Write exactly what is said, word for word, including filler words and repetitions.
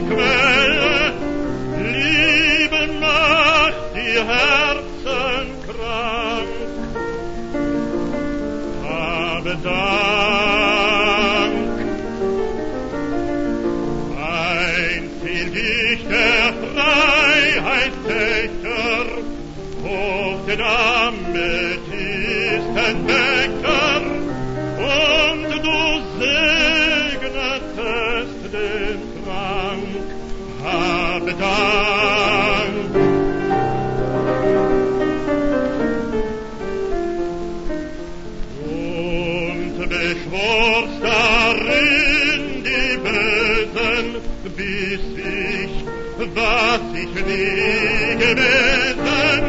Lebensquelle, Liebe macht die Herzen krank. Habe Dank, einzig dich der Freiheitspächter, hoch den Amethystenbecher, und du segnetest den Krank. Habe Dank. Und beschworst darin die Bösen, bis ich, was ich nie gewesen,